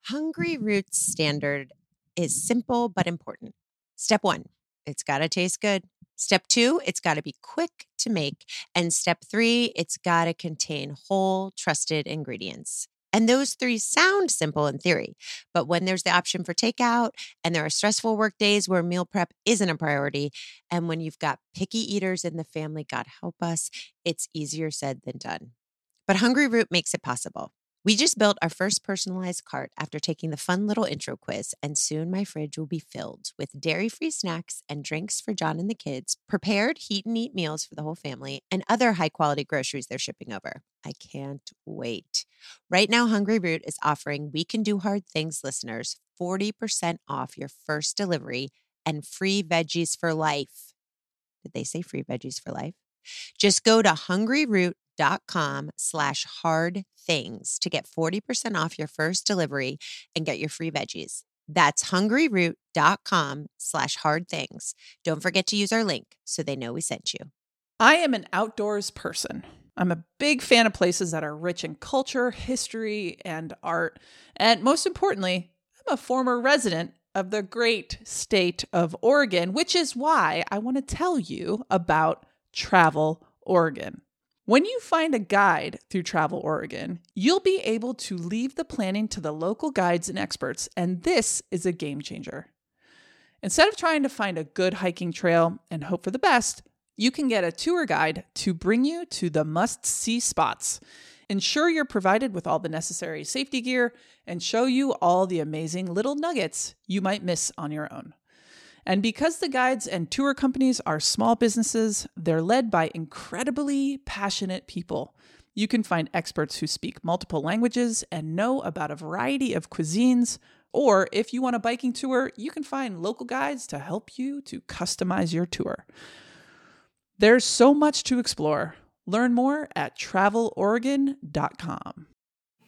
Hungry Roots standard is simple but important. Step 1, it's got to taste good. Step 2, it's got to be quick to make. And step 3, it's got to contain whole, trusted ingredients. And those 3 sound simple in theory, but when there's the option for takeout and there are stressful work days where meal prep isn't a priority, and when you've got picky eaters in the family, God help us, it's easier said than done. But Hungry Root makes it possible. We just built our first personalized cart after taking the fun little intro quiz, and soon my fridge will be filled with dairy-free snacks and drinks for John and the kids, prepared heat and eat meals for the whole family, and other high-quality groceries they're shipping over. I can't wait. Right now, Hungry Root is offering We Can Do Hard Things listeners 40% off your first delivery and free veggies for life. Did they say free veggies for life? Just go to hungryroot.com/hardthings to get 40% off your first delivery and get your free veggies. That's hungryroot.com/hardthings. Don't forget to use our link so they know we sent you. I am an outdoors person. I'm a big fan of places that are rich in culture, history, and art. And most importantly, I'm a former resident of the great state of Oregon, which is why I want to tell you about Travel Oregon. When you find a guide through Travel Oregon, you'll be able to leave the planning to the local guides and experts, and this is a game changer. Instead of trying to find a good hiking trail and hope for the best, you can get a tour guide to bring you to the must-see spots, ensure you're provided with all the necessary safety gear, and show you all the amazing little nuggets you might miss on your own. And because the guides and tour companies are small businesses, they're led by incredibly passionate people. You can find experts who speak multiple languages and know about a variety of cuisines. Or if you want a biking tour, you can find local guides to help you to customize your tour. There's so much to explore. Learn more at traveloregon.com.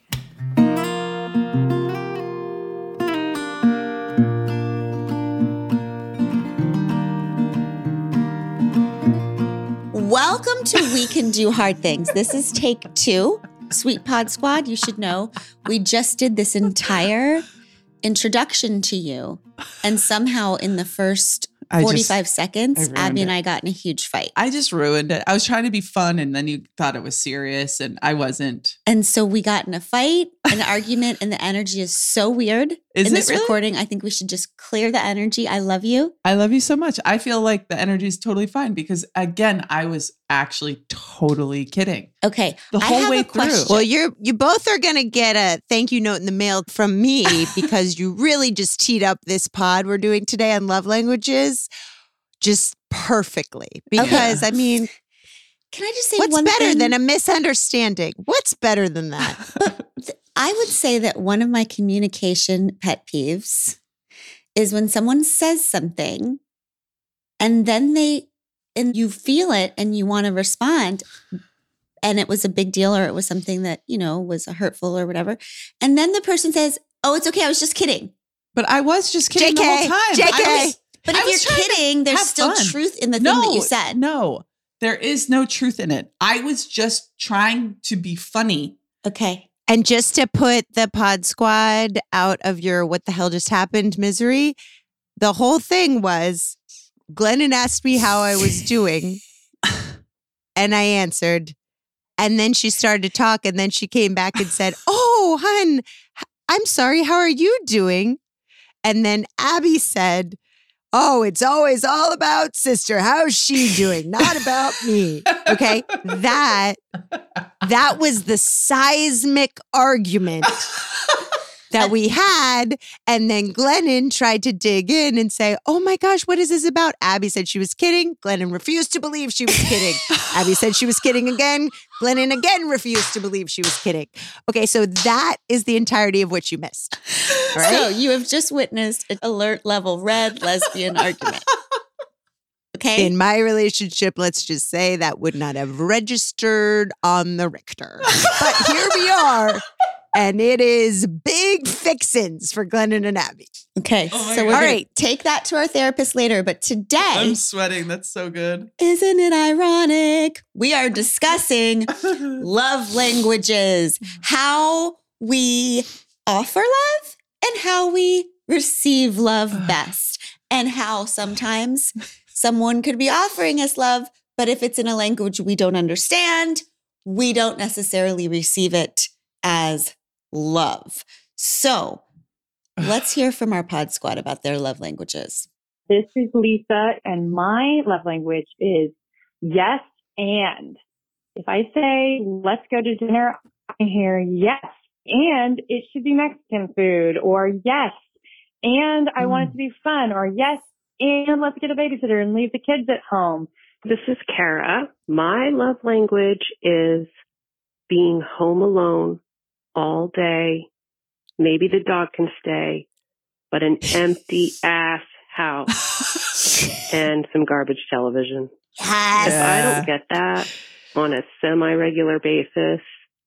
Welcome to We Can Do Hard Things. This is take 2. Sweet Pod Squad, you should know, we just did this entire introduction to you. And somehow in the first 45 seconds, Abby and I got in a huge fight. I just ruined it. I was trying to be fun and then you thought it was serious and I wasn't. And so we got in a fight, an argument, and the energy is so weird. Is in this it really? recording, I think we should just clear the energy. I love you. I love you so much. I feel like the energy is totally fine because, again, I was actually totally kidding. Okay. The whole way through. Well, you both are going to get a thank you note in the mail from me because you really just teed up this pod we're doing today on love languages just perfectly. Because, I mean, can I just say what's one better thing? than a misunderstanding? What's better than that? But I would say that one of my communication pet peeves is when someone says something and then you feel it and you want to respond and it was a big deal or it was something that, was hurtful or whatever. And then the person says, oh, it's okay. I was just kidding. But I was just kidding the whole time. JK. But if you're kidding, there's still truth in the thing that you said. No, there is no truth in it. I was just trying to be funny. Okay. And just to put the Pod Squad out of your what the hell just happened misery, the whole thing was Glennon asked me how I was doing and I answered. And then she started to talk and then she came back and said, oh, hun, I'm sorry. How are you doing? And then Abby said, oh, it's always all about sister. How's she doing? Not about me. Okay. That was the seismic argument that we had. And then Glennon tried to dig in and say, oh my gosh, what is this about? Abby said she was kidding. Glennon refused to believe she was kidding. Abby said she was kidding again. Glennon again refused to believe she was kidding. Okay, so that is the entirety of what you missed. All right? So you have just witnessed an alert level red lesbian argument. Okay. In my relationship, let's just say that would not have registered on the Richter. But here we are. And it is big fixins for Glennon and Abby. Okay. So we're going to take that to our therapist later. But today, I'm sweating. That's so good. Isn't it ironic? We are discussing love languages, how we offer love and how we receive love best, and how sometimes someone could be offering us love, but if it's in a language we don't understand, we don't necessarily receive it as love. So let's hear from our pod squad about their love languages. This is Lisa, and my love language is yes and. If I say, let's go to dinner, I hear yes, and it should be Mexican food, or yes, and I want it to be fun, or yes, and let's get a babysitter and leave the kids at home. This is Kara. My love language is being home alone all day. Maybe the dog can stay, but an empty ass house and some garbage television. Yes. If I don't get that on a semi-regular basis,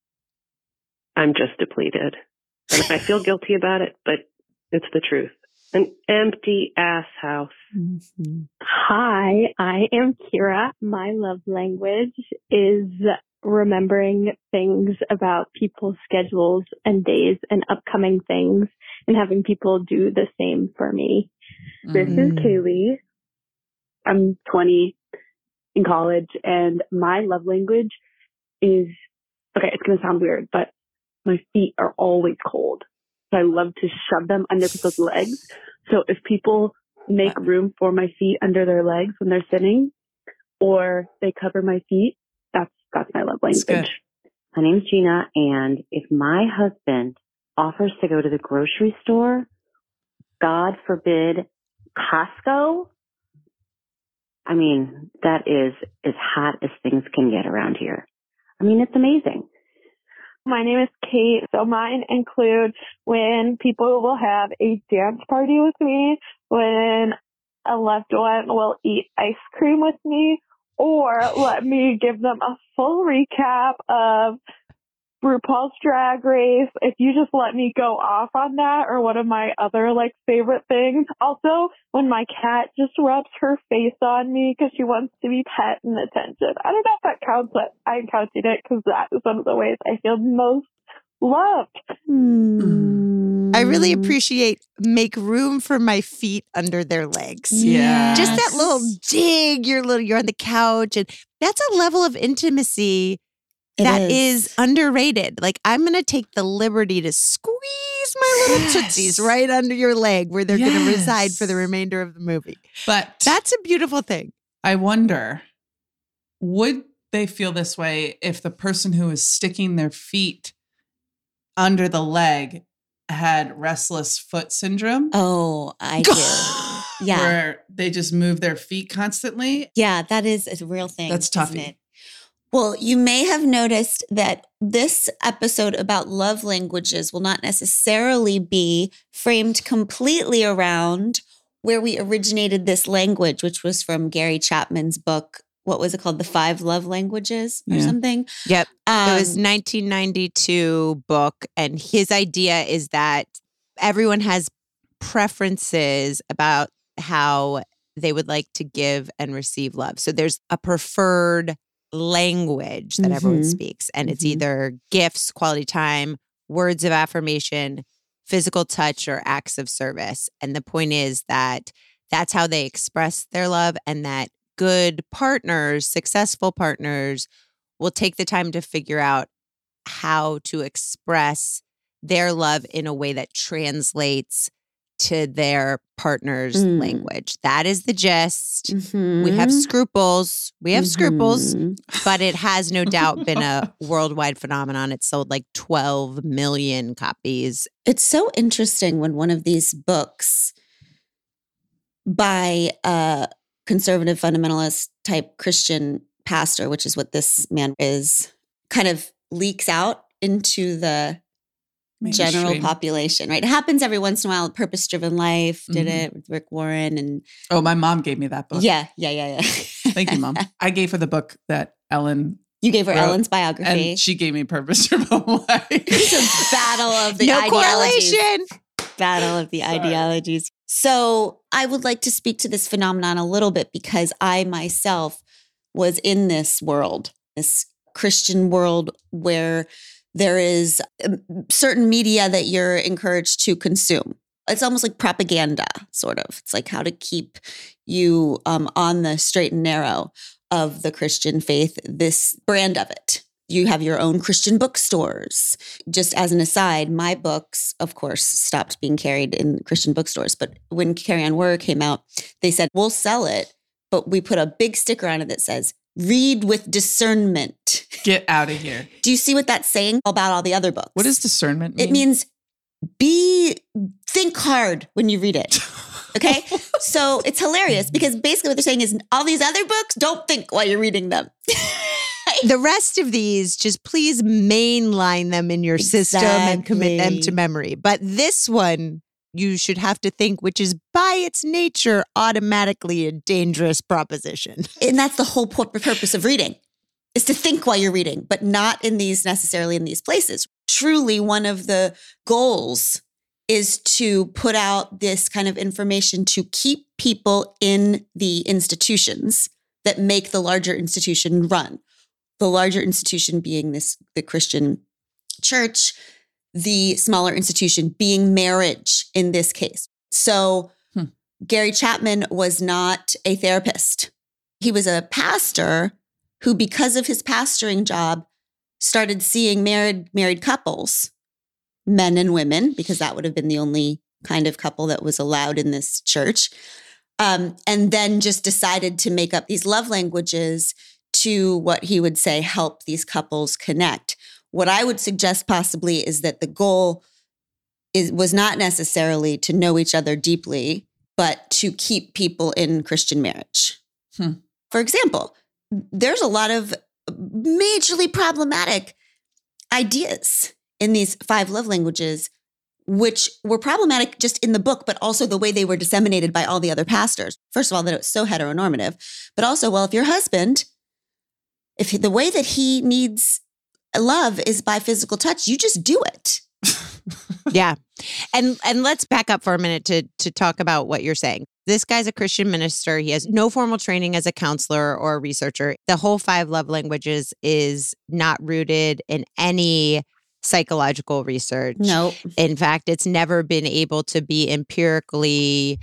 I'm just depleted. And I feel guilty about it, but it's the truth. An empty ass house. Mm-hmm. Hi, I am Kira. My love language is remembering things about people's schedules and days and upcoming things and having people do the same for me. This is Kaylee. I'm 20 in college, and my love language is, okay, it's going to sound weird, but my feet are always cold. So I love to shove them under people's legs. So if people make room for my feet under their legs when they're sitting, or they cover my feet, that's my love language. My name's Gina, and if my husband offers to go to the grocery store, God forbid, Costco, I mean, that is as hot as things can get around here. I mean, it's amazing. My name is Kate. So mine include when people will have a dance party with me, when a loved one will eat ice cream with me, or let me give them a full recap of RuPaul's Drag Race. If you just let me go off on that, or one of my other favorite things. Also, when my cat just rubs her face on me because she wants to be pet and attention. I don't know if that counts, but I'm counting it because that is one of the ways I feel most loved. I really appreciate make room for my feet under their legs. Yeah. Just that little dig, you're on the couch, and that's a level of intimacy that is underrated. I'm going to take the liberty to squeeze my little tootsies right under your leg where they're going to reside for the remainder of the movie. But that's a beautiful thing. I wonder, would they feel this way if the person who is sticking their feet under the leg had restless foot syndrome? Oh, I do. Yeah. Where they just move their feet constantly? Yeah, that is a real thing. That's tough. Isn't it? Well, you may have noticed that this episode about love languages will not necessarily be framed completely around where we originated this language, which was from Gary Chapman's book. What was it called? The 5 Love Languages or something? Yep. It was 1992 book. And his idea is that everyone has preferences about how they would like to give and receive love. So there's a preferred language that everyone speaks. And it's either gifts, quality time, words of affirmation, physical touch, or acts of service. And the point is that that's how they express their love, and that good partners, successful partners, will take the time to figure out how to express their love in a way that translates to their partner's language. That is the gist. We have scruples. But it has no doubt been a worldwide phenomenon. It's sold 12 million copies. It's so interesting when one of these books by a conservative fundamentalist type Christian pastor, which is what this man is, kind of leaks out into the general population, right? It happens every once in a while. Purpose Driven Life did it with Rick Warren. And oh, my mom gave me that book. Yeah. Thank you, Mom. I gave her the book that Ellen You gave her wrote, Ellen's biography. and she gave me Purpose Driven Life. It's a battle of the ideologies. Battle of the ideologies. So I would like to speak to this phenomenon a little bit because I myself was in this world, this Christian world where There is certain media that you're encouraged to consume. It's almost like propaganda, sort of. It's like how to keep you on the straight and narrow of the Christian faith, this brand of it. You have your own Christian bookstores. Just as an aside, my books, of course, stopped being carried in Christian bookstores. But when Carrie Ann Worr came out, they said, we'll sell it, but we put a big sticker on it that says, read with discernment. Get out of here. Do you see what that's saying about all the other books? What does discernment mean? It means think hard when you read it. Okay? So it's hilarious because basically what they're saying is all these other books, don't think while you're reading them. The rest of these, just please mainline them in your system and commit them to memory. But this one, you should have to think, which is by its nature automatically a dangerous proposition. And that's the whole purpose of reading, is to think while you're reading, but not necessarily in these places. Truly, one of the goals is to put out this kind of information to keep people in the institutions that make the larger institution run. The larger institution being the Christian church, the smaller institution being marriage in this case. So Gary Chapman was not a therapist. He was a pastor who, because of his pastoring job, started seeing married couples, men and women, because that would have been the only kind of couple that was allowed in this church. And then just decided to make up these love languages to what he would say help these couples connect. What I would suggest possibly is that the goal was not necessarily to know each other deeply, but to keep people in Christian marriage. For example, there's a lot of majorly problematic ideas in these 5 love languages, which were problematic just in the book, but also the way they were disseminated by all the other pastors. First of all, that it was so heteronormative, but also, well, if your husband, if the way that he needs love is by physical touch, you just do it. Yeah. And let's back up for a minute to talk about what you're saying. This guy's a Christian minister. He has no formal training as a counselor or a researcher. The whole 5 love languages is not rooted in any psychological research. No. In fact, it's never been able to be empirically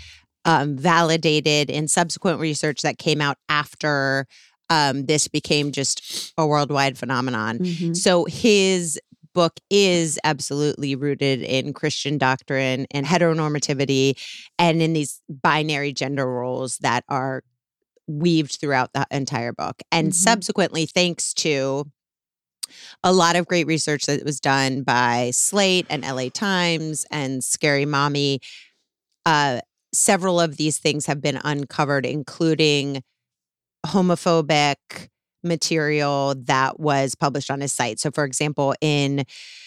validated in subsequent research that came out after this became just a worldwide phenomenon. Mm-hmm. So his book is absolutely rooted in Christian doctrine and heteronormativity and in these binary gender roles that are weaved throughout the entire book. And subsequently, thanks to a lot of great research that was done by Slate and LA Times and Scary Mommy, several of these things have been uncovered, including homophobic material that was published on his site. So, for example, in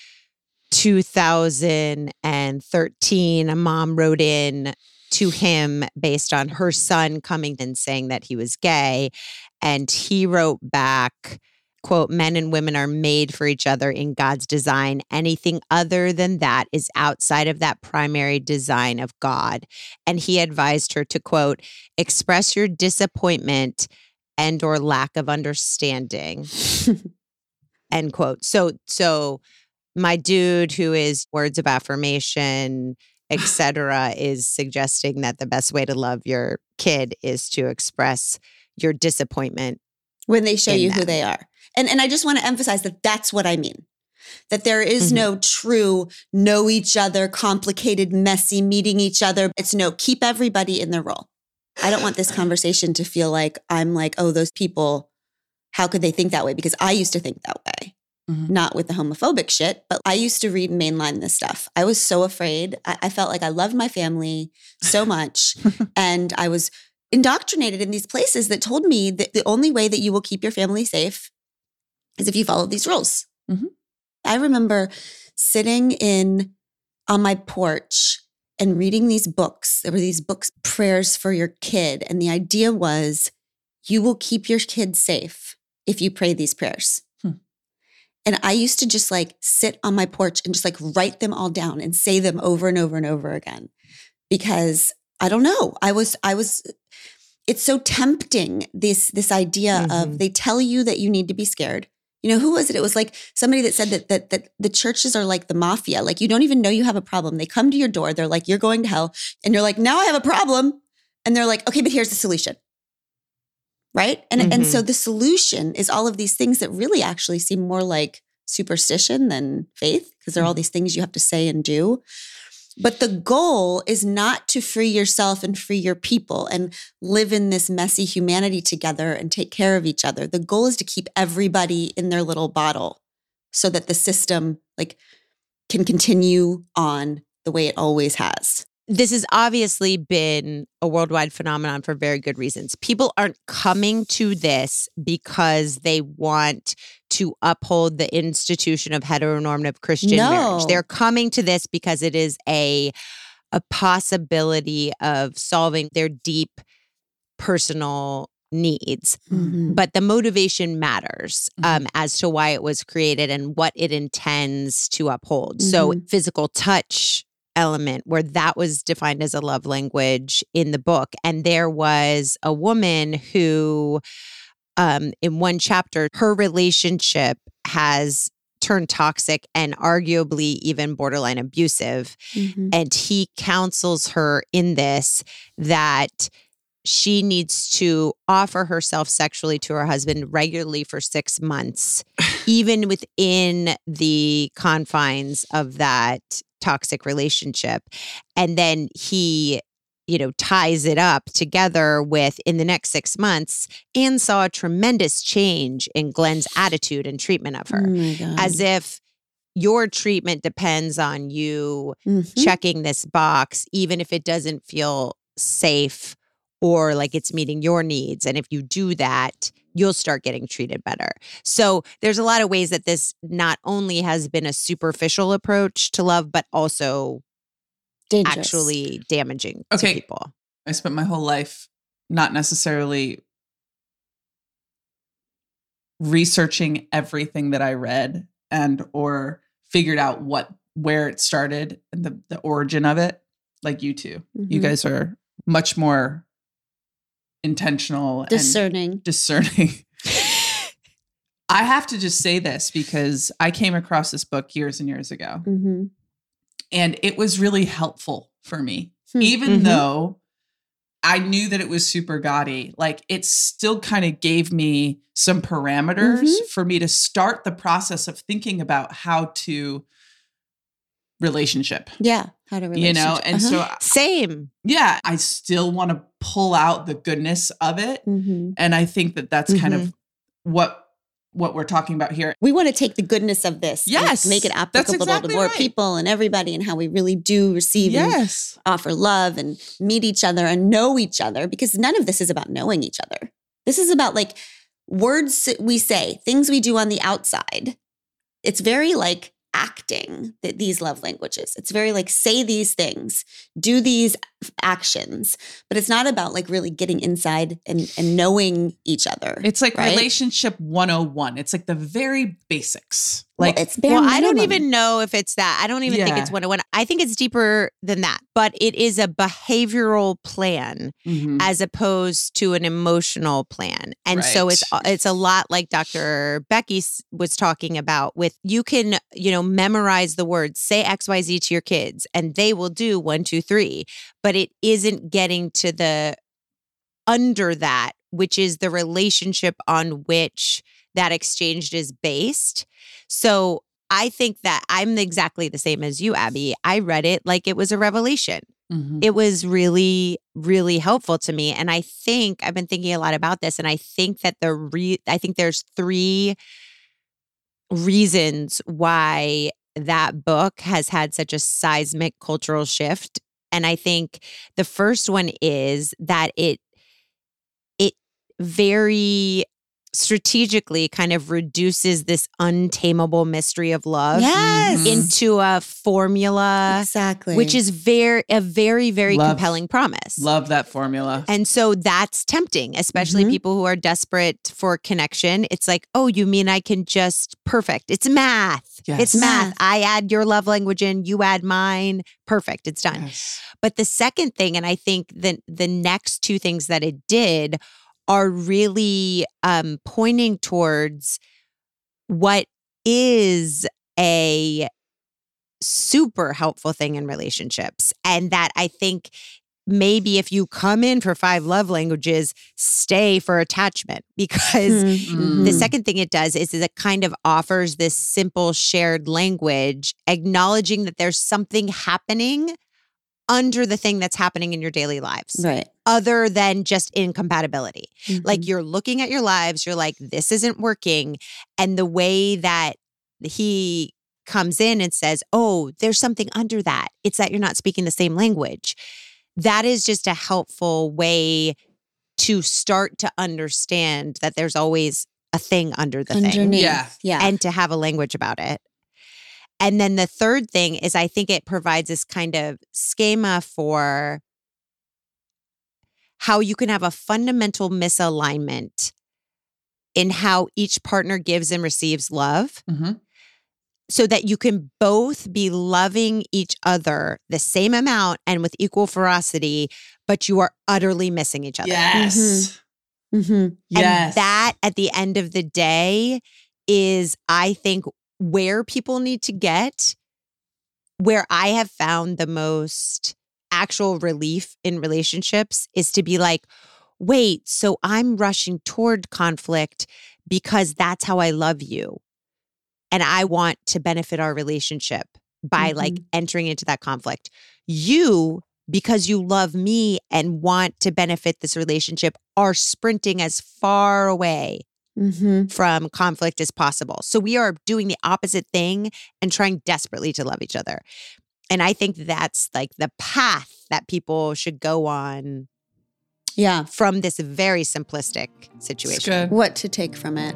2013, a mom wrote in to him based on her son coming and saying that he was gay. And he wrote back, quote, "Men and women are made for each other in God's design. Anything other than that is outside of that primary design of God." And he advised her to, quote, "express your disappointment and or lack of understanding," end quote. So my dude, who is words of affirmation, etc., is suggesting that the best way to love your kid is to express your disappointment when they show you them. who they are. And I just want to emphasize that that's what I mean. That there is no true know each other, complicated, messy, meeting each other. It's no, keep everybody in their role. I don't want this conversation to feel like I'm like, oh, those people, how could they think that way? Because I used to think that way. Not with the homophobic shit, but I used to read and mainline this stuff. I was so afraid. I felt like I loved my family so much. And I was indoctrinated in these places that told me that the only way that you will keep your family safe is if you follow these rules. I remember sitting on my porch and reading these books. There were these books, Prayers for Your Kid. And the idea was you will keep your kid safe if you pray these prayers. And I used to just like sit on my porch and just like write them all down and say them over and over and over again. Because I don't know, it's so tempting, this idea of they tell you that you need to be scared. Who was it? It was like somebody that said that the churches are like the mafia. Like you don't even know you have a problem. They come to your door. They're like, you're going to hell. And you're like, now I have a problem. And they're like, okay, but here's the solution. Right? And so the solution is all of these things that really actually seem more like superstition than faith, because there are all these things you have to say and do. But the goal is not to free yourself and free your people and live in this messy humanity together and take care of each other. The goal is to keep everybody in their little bottle so that the system can continue on the way it always has. This has obviously been a worldwide phenomenon for very good reasons. People aren't coming to this because they want to uphold the institution of heteronormative Christian marriage. They're coming to this because it is a possibility of solving their deep personal needs. But the motivation matters as to why it was created and what it intends to uphold. So physical touch element, where that was defined as a love language in the book. And there was a woman who, in one chapter, her relationship has turned toxic and arguably even borderline abusive. And he counsels her in this that she needs to offer herself sexually to her husband regularly for 6 months, even within the confines of that toxic relationship. And then he, ties it up together with, in the next 6 months, Anne saw a tremendous change in Glenn's attitude and treatment of her. As if your treatment depends on you checking this box, even if it doesn't feel safe or like it's meeting your needs. And if you do that, you'll start getting treated better. So there's a lot of ways that this not only has been a superficial approach to love, but also dangerous, actually damaging to people. I spent my whole life not necessarily researching everything that I read and or figured out where it started and the origin of it, like you two. You guys are much more intentional, discerning. I have to just say this because I came across this book years and years ago, and it was really helpful for me, even though I knew that it was super gaudy. Like it still kind of gave me some parameters for me to start the process of thinking about how to relationship. Yeah. How to relationship. And so same. Yeah. I still want to pull out the goodness of it. And I think that that's kind of what we're talking about here. We want to take the goodness of this. Yes. And make it applicable to more people and everybody, and how we really do receive and offer love and meet each other and know each other, because none of this is about knowing each other. This is about like words we say, things we do on the outside. It's very like acting, these love languages. It's very like say these things, do these actions, but it's not about like really getting inside and knowing each other. It's like relationship 101. It's like the very basics. Like it's bare minimum. I don't even know if it's that. I don't even think it's 101. I think it's deeper than that, but it is a behavioral plan as opposed to an emotional plan. And so it's a lot like Dr. Becky was talking about with, you can, memorize the words, say XYZ to your kids and they will do 1, 2, 3, but it isn't getting to the under that, which is the relationship on which that exchange is based. So I think that I'm exactly the same as you, Abby. I read it like it was a revelation. It was really, really helpful to me. And I think I've been thinking a lot about this. And I think that I think there's 3 reasons why that book has had such a seismic cultural shift. And I think the first one is that it very strategically kind of reduces this untamable mystery of love into a formula, which is a very, very compelling promise. Love that formula. And so that's tempting, especially people who are desperate for connection. It's like, oh, you mean I can just perfect. It's math. It's math. I add your love language in, you add mine. Perfect. It's done. But the second thing, and I think the next 2 things that it did are really pointing towards what is a super helpful thing in relationships. And that I think maybe if you come in for 5 love languages, stay for attachment, because the second thing it does is it kind of offers this simple shared language, acknowledging that there's something happening under the thing that's happening in your daily lives. Right. Other than just incompatibility. Like you're looking at your lives, you're like, this isn't working. And the way that he comes in and says, oh, there's something under that. It's that you're not speaking the same language. That is just a helpful way to start to understand that there's always a thing under the thing. Yeah. And to have a language about it. And then the third thing is I think it provides this kind of schema for how you can have a fundamental misalignment in how each partner gives and receives love. So that you can both be loving each other the same amount and with equal ferocity, but you are utterly missing each other. Yes. Yes. And that at the end of the day is, I think, where people need to get, where I have found the most actual relief in relationships is to be like, wait, so I'm rushing toward conflict because that's how I love you. And I want to benefit our relationship by like entering into that conflict. You, because you love me and want to benefit this relationship, are sprinting as far away from conflict as possible. So we are doing the opposite thing and trying desperately to love each other. And I think that's like the path that people should go on. Yeah. From this very simplistic situation. What to take from it.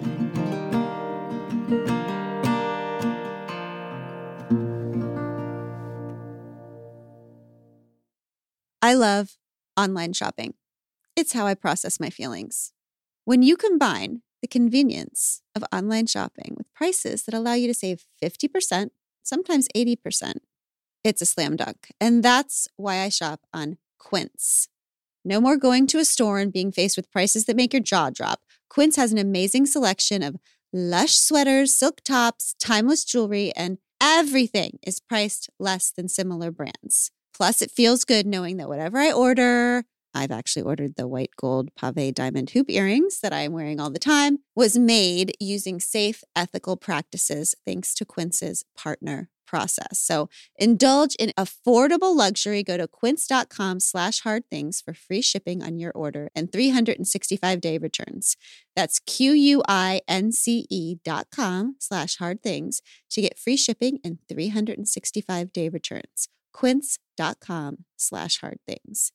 I love online shopping. It's how I process my feelings. When you combine the convenience of online shopping with prices that allow you to save 50%, sometimes 80%, it's a slam dunk. And that's why I shop on Quince. No more going to a store and being faced with prices that make your jaw drop. Quince has an amazing selection of lush sweaters, silk tops, timeless jewelry, and everything is priced less than similar brands. Plus, it feels good knowing that whatever I order, I've actually ordered the white gold pave diamond hoop earrings that I'm wearing all the time, was made using safe, ethical practices thanks to Quince's partner process. So indulge in affordable luxury. Go to quince.com/hardthings for free shipping on your order and 365-day returns. That's QUINCE.com/hardthings to get free shipping and 365-day returns. Quince.com/hardthings.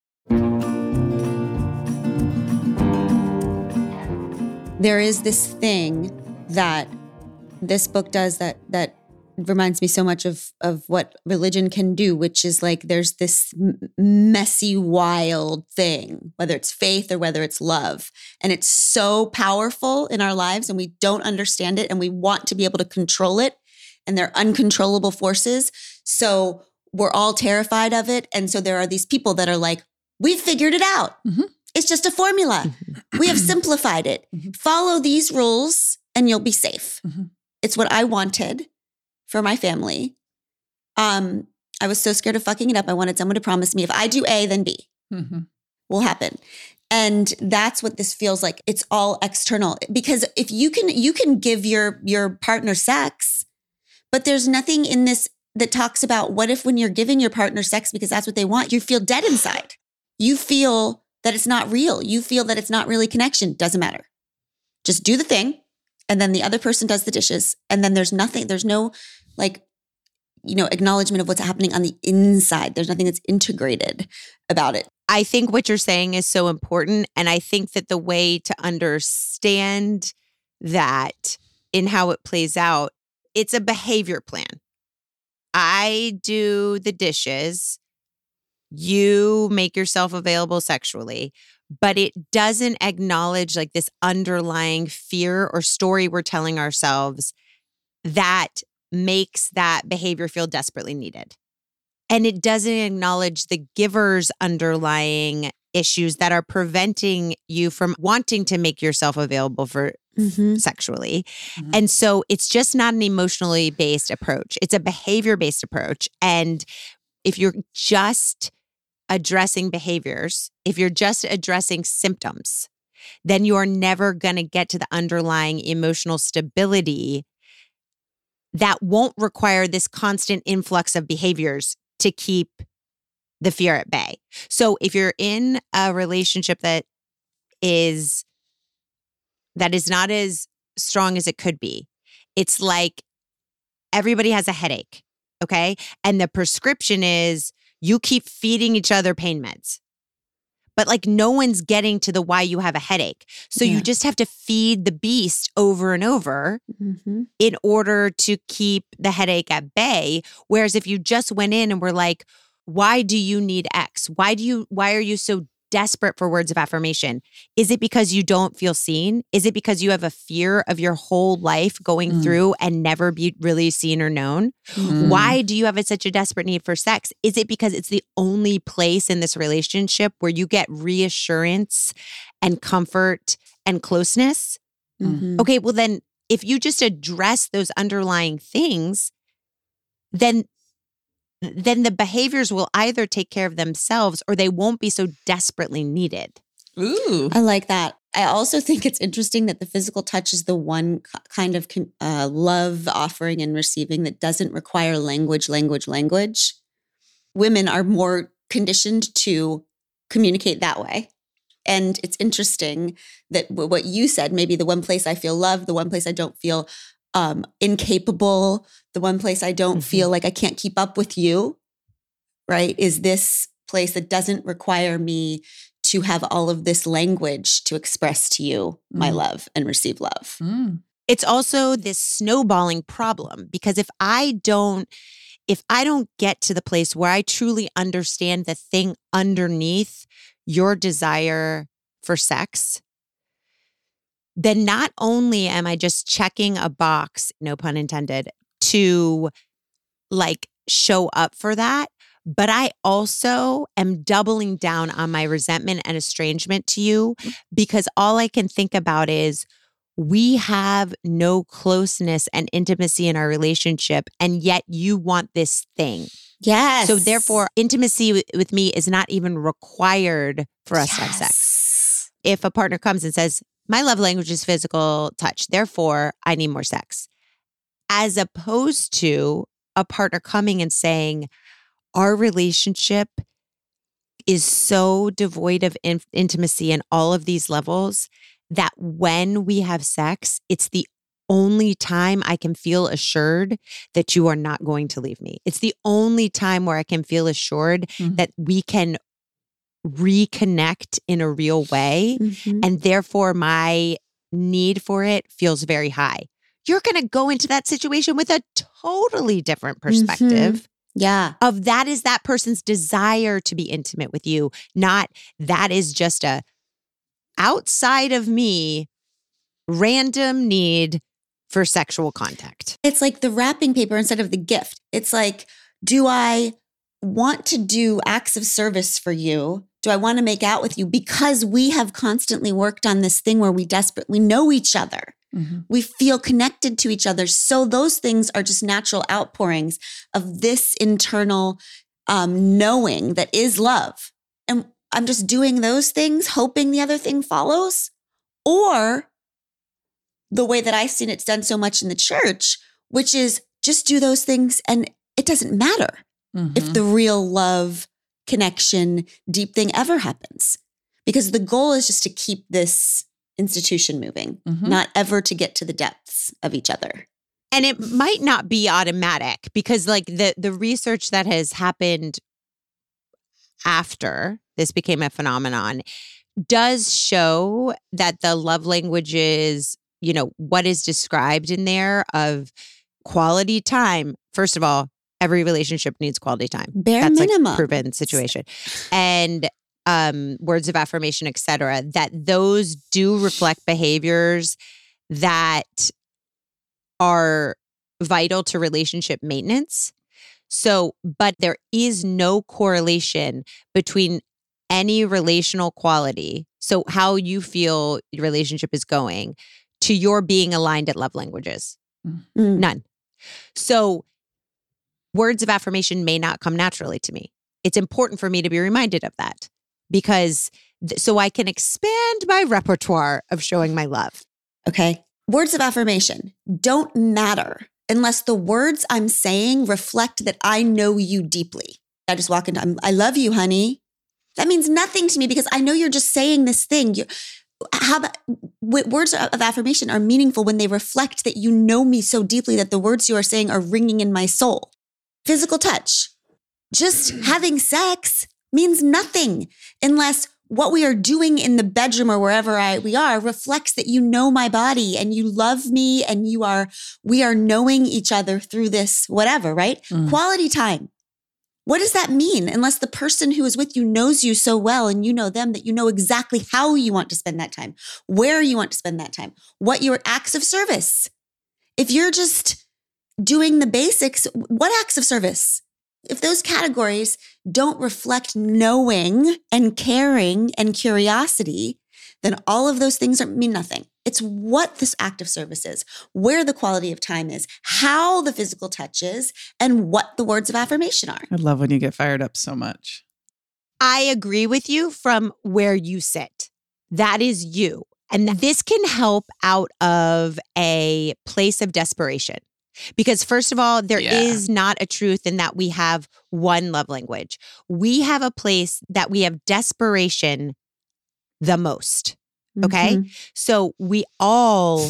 There is this thing that this book does that reminds me so much of what religion can do, which is like there's this messy, wild thing, whether it's faith or whether it's love. And it's so powerful in our lives and we don't understand it and we want to be able to control it. And they're uncontrollable forces. So we're all terrified of it. And so there are these people that are like, we've figured it out. It's just a formula. We have simplified it. Follow these rules and you'll be safe. It's what I wanted for my family. I was so scared of fucking it up. I wanted someone to promise me if I do A, then B will happen. And that's what this feels like. It's all external. Because if you can give your partner sex, but there's nothing in this that talks about what if when you're giving your partner sex because that's what they want, you feel dead inside. You feel that it's not real. You feel that it's not really connection. Doesn't matter. Just do the thing. And then the other person does the dishes. And then there's nothing, there's no acknowledgement of what's happening on the inside. There's nothing that's integrated about it. I think what you're saying is so important. And I think that the way to understand that in how it plays out, it's a behavior plan. I do the dishes. You make yourself available sexually, but it doesn't acknowledge like this underlying fear or story we're telling ourselves that makes that behavior feel desperately needed. And it doesn't acknowledge the giver's underlying issues that are preventing you from wanting to make yourself available for sexually. And so it's just not an emotionally based approach. It's a behavior based approach. And if you're just addressing behaviors, if you're just addressing symptoms, then you are never going to get to the underlying emotional stability that won't require this constant influx of behaviors to keep the fear at bay. So if you're in a relationship that is not as strong as it could be, it's like everybody has a headache, okay? And the prescription is you keep feeding each other pain meds. But like no one's getting to the why you have a headache. So you just have to feed the beast over and over in order to keep the headache at bay. Whereas if you just went in and were like, why do you need X? Why are you so desperate for words of affirmation? Is it because you don't feel seen? Is it because you have a fear of your whole life going through and never be really seen or known? Why do you have such a desperate need for sex? Is it because it's the only place in this relationship where you get reassurance and comfort and closeness? Okay, well then if you just address those underlying things, then the behaviors will either take care of themselves or they won't be so desperately needed. Ooh. I like that. I also think it's interesting that the physical touch is the one kind of love offering and receiving that doesn't require language. Women are more conditioned to communicate that way. And it's interesting that what you said, maybe the one place I feel loved, the one place I don't feel incapable, the one place I don't feel like I can't keep up with you, right, is this place that doesn't require me to have all of this language to express to you my love and receive love. It's also this snowballing problem because if I don't get to the place where I truly understand the thing underneath your desire for sex, then not only am I just checking a box, no pun intended, to like show up for that, but I also am doubling down on my resentment and estrangement to you because all I can think about is we have no closeness and intimacy in our relationship, and yet you want this thing. Yes. So therefore, intimacy with me is not even required for us to have sex. If a partner comes and says, my love language is physical touch, therefore I need more sex. As opposed to a partner coming and saying, our relationship is so devoid of intimacy in all of these levels that when we have sex, it's the only time I can feel assured that you are not going to leave me. It's the only time where I can feel assured that we can reconnect in a real way. And therefore my need for it feels very high. You're going to go into that situation with a totally different perspective. Of that is that person's desire to be intimate with you, not that is just a outside of me random need for sexual contact. It's like the wrapping paper instead of the gift. It's like, do I want to do acts of service for you? Do I want to make out with you? Because we have constantly worked on this thing where we know each other. We feel connected to each other. So those things are just natural outpourings of this internal knowing that is love. And I'm just doing those things, hoping the other thing follows. Or the way that I've seen it's done so much in the church, which is just do those things and it doesn't matter if the real love, connection, deep thing ever happens. Because the goal is just to keep this institution moving, not ever to get to the depths of each other. And it might not be automatic because like the research that has happened after this became a phenomenon does show that the love languages, you know, what is described in there of quality time. First of all, every relationship needs quality time. That's minimum. Like proven situation. And words of affirmation, et cetera, that those do reflect behaviors that are vital to relationship maintenance. So, but there is no correlation between any relational quality, so how you feel your relationship is going, to your being aligned at love languages? Mm. None. So words of affirmation may not come naturally to me. It's important for me to be reminded of that because so I can expand my repertoire of showing my love. Okay. Words of affirmation don't matter unless the words I'm saying reflect that I know you deeply. I just walk into, I love you, honey. That means nothing to me because I know you're just saying this thing. Words of affirmation are meaningful when they reflect that you know me so deeply that the words you are saying are ringing in my soul. Physical touch. Just having sex means nothing unless what we are doing in the bedroom or wherever we are reflects that you know my body and you love me and we are knowing each other through this, whatever, right? Quality time. What does that mean? Unless the person who is with you knows you so well and you know them that you know exactly how you want to spend that time, where you want to spend that time, what your acts of service. If you're just doing the basics, what acts of service? If those categories don't reflect knowing and caring and curiosity, then all of those things mean nothing. It's what this act of service is, where the quality of time is, how the physical touch is, and what the words of affirmation are. I love when you get fired up so much. I agree with you from where you sit. That is you. And this can help out of a place of desperation. Because first of all, there is not a truth in that we have one love language. We have a place that we have desperation the most. Okay. Mm-hmm. So we all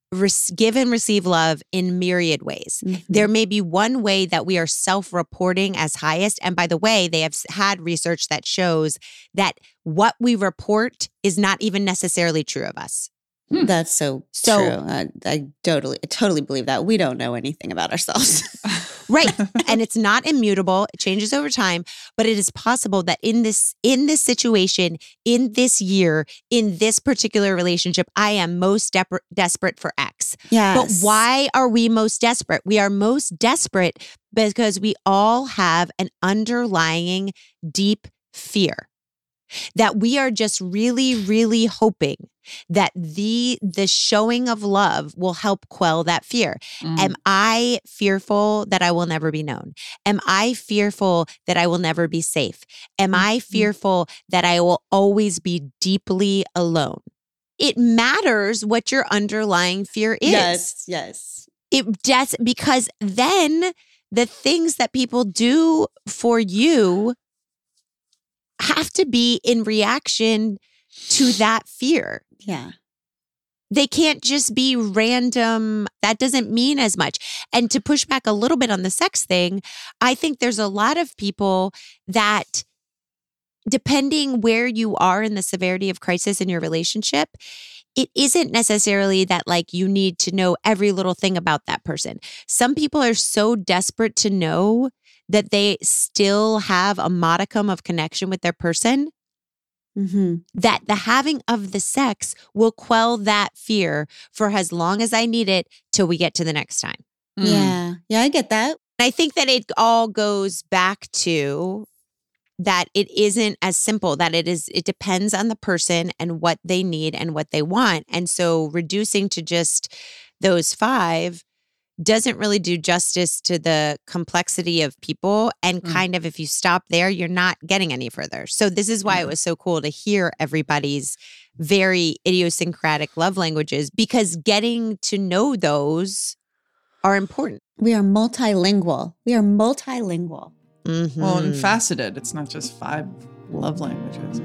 give and receive love in myriad ways. Mm-hmm. There may be one way that we are self-reporting as highest. And by the way, they have had research that shows that what we report is not even necessarily true of us. That's so true. I totally believe that. We don't know anything about ourselves. Right. And it's not immutable. It changes over time, but it is possible that in this situation, in this year, in this particular relationship, I am most desperate for X. Yes. But why are we most desperate? We are most desperate because we all have an underlying deep fear that we are just really, really hoping that the showing of love will help quell that fear. Am I fearful that I will never be known? Am I fearful that I will never be safe? Am I fearful that I will always be deeply alone? It matters what your underlying fear is. Yes. Because then the things that people do for you have to be in reaction to that fear. Yeah. They can't just be random. That doesn't mean as much. And to push back a little bit on the sex thing, I think there's a lot of people that, depending where you are in the severity of crisis in your relationship, it isn't necessarily that like you need to know every little thing about that person. Some people are so desperate to know that they still have a modicum of connection with their person, that the having of the sex will quell that fear for as long as I need it till we get to the next time. Yeah, I get that. I think that it all goes back to that it isn't as simple, that it depends on the person and what they need and what they want. And so reducing to just those 5 doesn't really do justice to the complexity of people. And kind of, if you stop there, you're not getting any further. So this is why it was so cool to hear everybody's very idiosyncratic love languages, because getting to know those are important. We are multilingual. Mm-hmm. Well, and faceted. It's not just 5 love languages.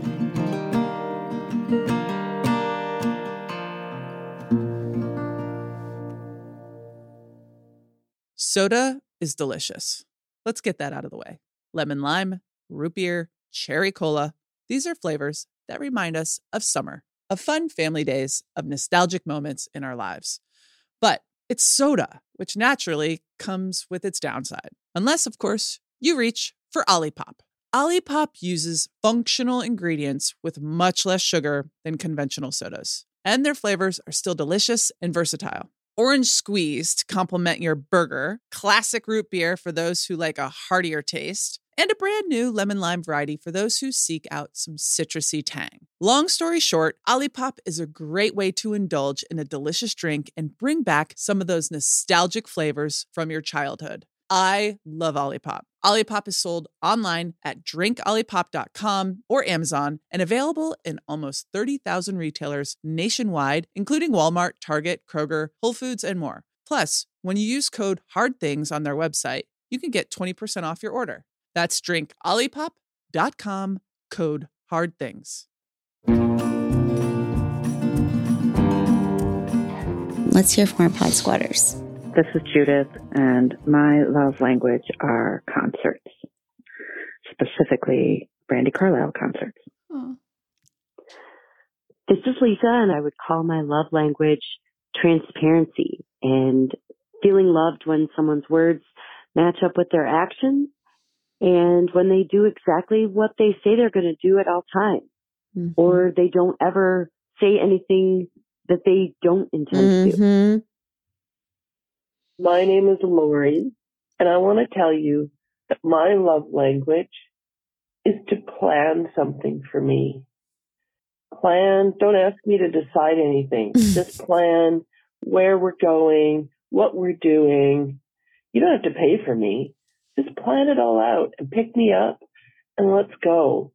Soda is delicious. Let's get that out of the way. Lemon lime, root beer, cherry cola. These are flavors that remind us of summer, of fun family days, of nostalgic moments in our lives. But it's soda, which naturally comes with its downside. Unless, of course, you reach for Olipop. Olipop uses functional ingredients with much less sugar than conventional sodas. And their flavors are still delicious and versatile. orange squeeze to complement your burger, classic root beer for those who like a heartier taste, and a brand new lemon lime variety for those who seek out some citrusy tang. Long story short, Olipop is a great way to indulge in a delicious drink and bring back some of those nostalgic flavors from your childhood. I love Olipop. Olipop is sold online at drinkolipop.com or Amazon and available in almost 30,000 retailers nationwide, including Walmart, Target, Kroger, Whole Foods, and more. Plus, when you use code HARDTHINGS on their website, you can get 20% off your order. That's drinkolipop.com, code HARDTHINGS. Let's hear from our pod squatters. This is Judith, and my love language are concerts, specifically Brandi Carlile concerts. Oh. This is Lisa, and I would call my love language transparency and feeling loved when someone's words match up with their actions and when they do exactly what they say they're going to do at all times, or they don't ever say anything that they don't intend to do. My name is Lori, and I want to tell you that my love language is to plan something for me. Plan, don't ask me to decide anything. Just plan where we're going, what we're doing. You don't have to pay for me. Just plan it all out and pick me up and let's go.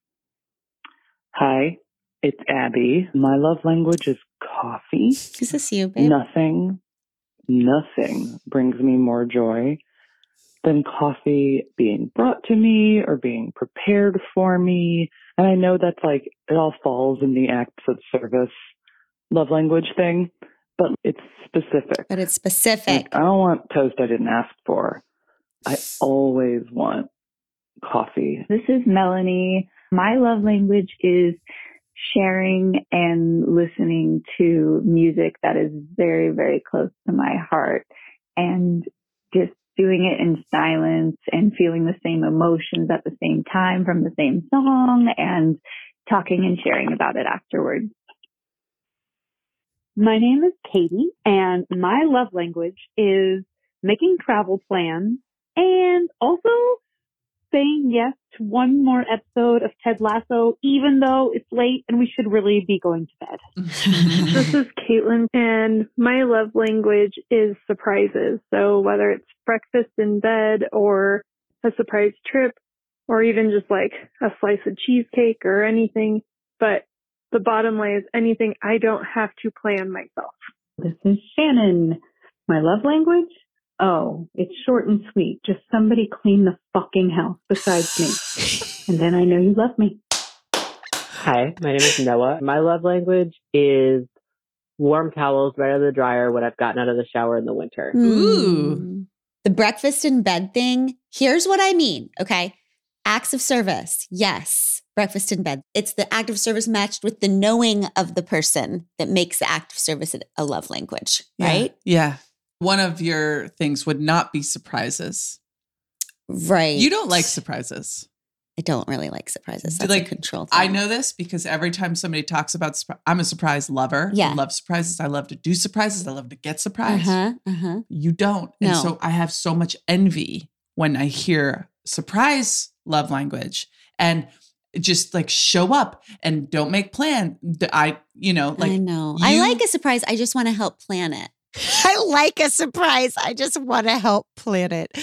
Hi, it's Abby. My love language is coffee. Is this you, babe? Nothing brings me more joy than coffee being brought to me or being prepared for me. And I know that's like, it all falls in the acts of service love language thing, but it's specific. Like, I don't want toast I didn't ask for. I always want coffee. This is Melanie. My love language is sharing and listening to music that is very, very close to my heart and just doing it in silence and feeling the same emotions at the same time from the same song and talking and sharing about it afterwards. My name is Katie, and my love language is making travel plans and also saying yes to one more episode of Ted Lasso, even though it's late and we should really be going to bed. This is Caitlin, and my love language is surprises. So whether it's breakfast in bed or a surprise trip or even just like a slice of cheesecake or anything, but the bottom line is anything I don't have to plan myself. This is Shannon. My love language? Oh, it's short and sweet. Just somebody clean the fucking house besides me. And then I know you love me. Hi, my name is Noah. My love language is warm towels right out of the dryer when I've gotten out of the shower in the winter. Ooh. The breakfast in bed thing. Here's what I mean, okay? Acts of service. Yes. Breakfast in bed. It's the act of service matched with the knowing of the person that makes the act of service a love language, right? Yeah. One of your things would not be surprises. Right. You don't like surprises. I don't really like surprises. That's like, a control thing. I know this because every time somebody talks about I'm a surprise lover. Yeah. I love surprises. I love to do surprises. I love to get surprised. You don't. No. And so I have so much envy when I hear surprise love language and just like show up and don't make plan. I know. I like a surprise. I just want to help plan it. I like a surprise. I just want to help plan it.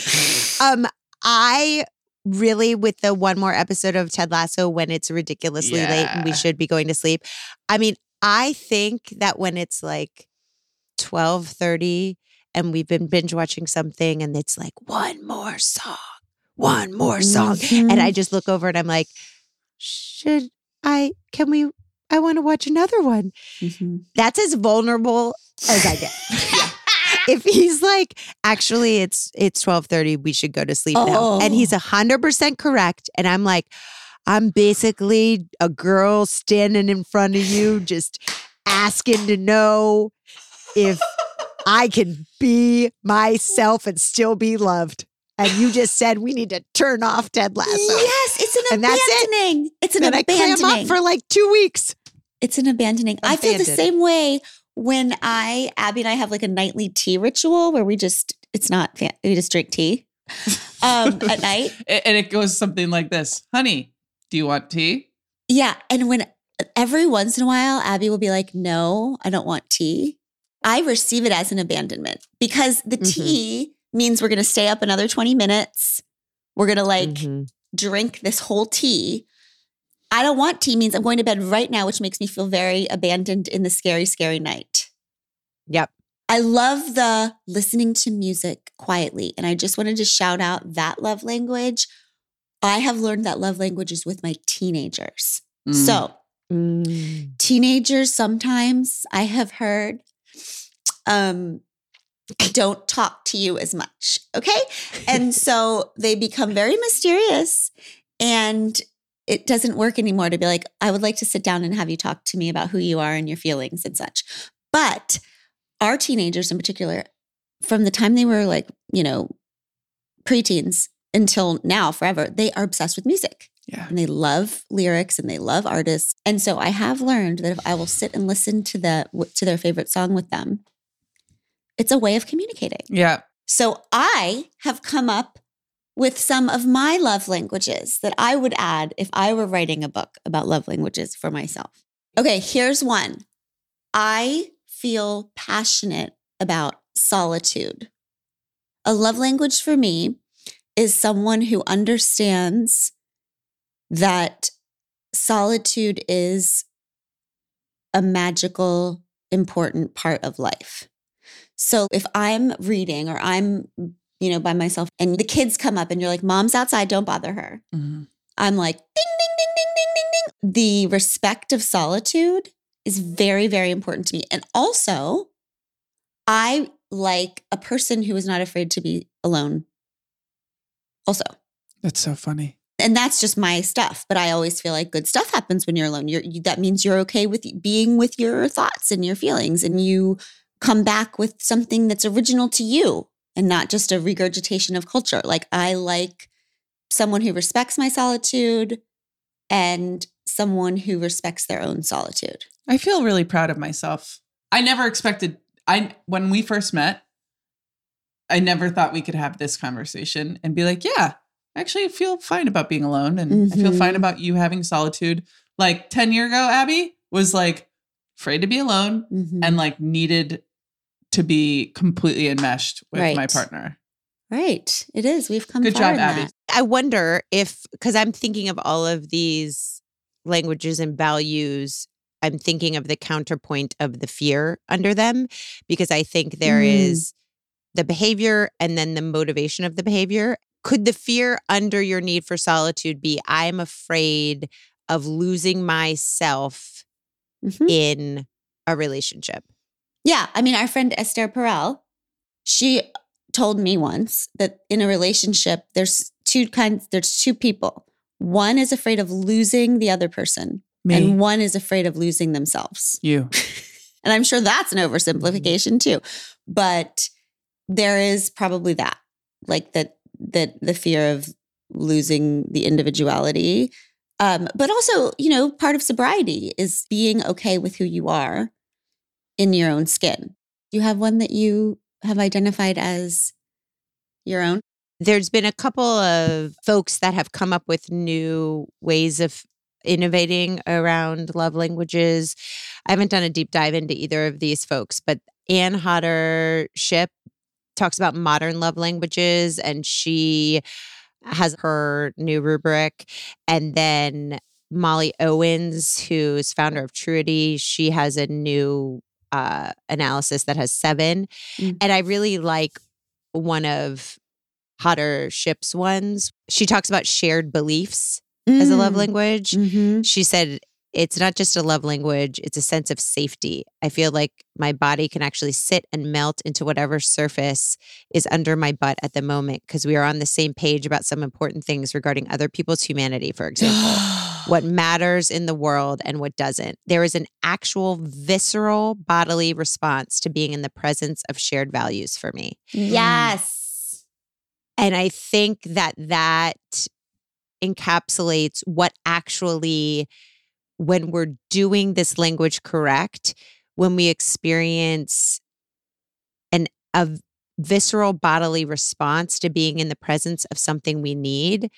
I really, with the one more episode of Ted Lasso when it's ridiculously late and we should be going to sleep. I mean, I think that when it's like 12:30 and we've been binge watching something and it's like one more song. And I just look over and I'm like, I want to watch another one. That's as vulnerable as I get. If he's like, actually, it's 12:30, we should go to sleep now. And he's 100% correct. And I'm like, I'm basically a girl standing in front of you, just asking to know if I can be myself and still be loved. And you just said we need to turn off Ted Lasso. Yes, it's an abandoning. It's an abandoning. I clam up for like 2 weeks. It's an abandoning. I feel the same way when Abby and I have like a nightly tea ritual where we just drink tea at night. And it goes something like this. Honey, do you want tea? Yeah. And when every once in a while, Abby will be like, no, I don't want tea. I receive it as an abandonment because the tea means we're going to stay up another 20 minutes. We're going to drink this whole tea. I don't want tea means I'm going to bed right now, which makes me feel very abandoned in the scary, scary night. Yep. I love the listening to music quietly. And I just wanted to shout out that love language. I have learned that love language is with my teenagers. So teenagers sometimes I have heard don't talk to you as much. Okay. And so they become very mysterious and it doesn't work anymore to be like, I would like to sit down and have you talk to me about who you are and your feelings and such. But our teenagers in particular, from the time they were like, preteens until now, forever, they are obsessed with music. Yeah. And they love lyrics and they love artists. And so I have learned that if I will sit and listen to their favorite song with them, it's a way of communicating. Yeah. So I have come up with some of my love languages that I would add if I were writing a book about love languages for myself. Okay, here's one. I feel passionate about solitude. A love language for me is someone who understands that solitude is a magical, important part of life. So if I'm reading or I'm, by myself and the kids come up and you're like, Mom's outside, don't bother her. I'm like, ding, ding, ding, ding, ding, ding, ding. The respect of solitude is very, very important to me. And also, I like a person who is not afraid to be alone. Also. That's so funny. And that's just my stuff. But I always feel like good stuff happens when you're alone. That means you're okay with being with your thoughts and your feelings. And you come back with something that's original to you and not just a regurgitation of culture. Like I like someone who respects my solitude and someone who respects their own solitude. I feel really proud of myself. I never expected, when we first met, I never thought we could have this conversation and be like, yeah, I actually feel fine about being alone. And I feel fine about you having solitude. Like 10 years ago, Abby was like afraid to be alone and like needed to be completely enmeshed with my partner. Right. It is. We've come Good far job, in Abby. that. I wonder because I'm thinking of all of these languages and values, I'm thinking of the counterpoint of the fear under them, because I think there is the behavior and then the motivation of the behavior. Could the fear under your need for solitude be, I'm afraid of losing myself in a relationship? Yeah. I mean, our friend Esther Perel, she told me once that in a relationship, there's two people. One is afraid of losing the other person. Me. And one is afraid of losing themselves. You. And I'm sure that's an oversimplification too. But there is probably that, like that the fear of losing the individuality. But also, part of sobriety is being okay with who you are in your own skin. You have one that you have identified as your own? There's been a couple of folks that have come up with new ways of innovating around love languages. I haven't done a deep dive into either of these folks, but Ann Hodder Shipp talks about modern love languages, and she has her new rubric. And then Molly Owens, who's founder of Truity, she has a new analysis that has 7. And I really like one of Hodder Shipp's ones. She talks about shared beliefs as a love language. She said, it's not just a love language, it's a sense of safety. I feel like my body can actually sit and melt into whatever surface is under my butt at the moment because we are on the same page about some important things regarding other people's humanity, for example. What matters in the world and what doesn't. There is an actual visceral bodily response to being in the presence of shared values for me. Yes. And I think that encapsulates what actually, when we're doing this language correct, when we experience a visceral bodily response to being in the presence of something we need,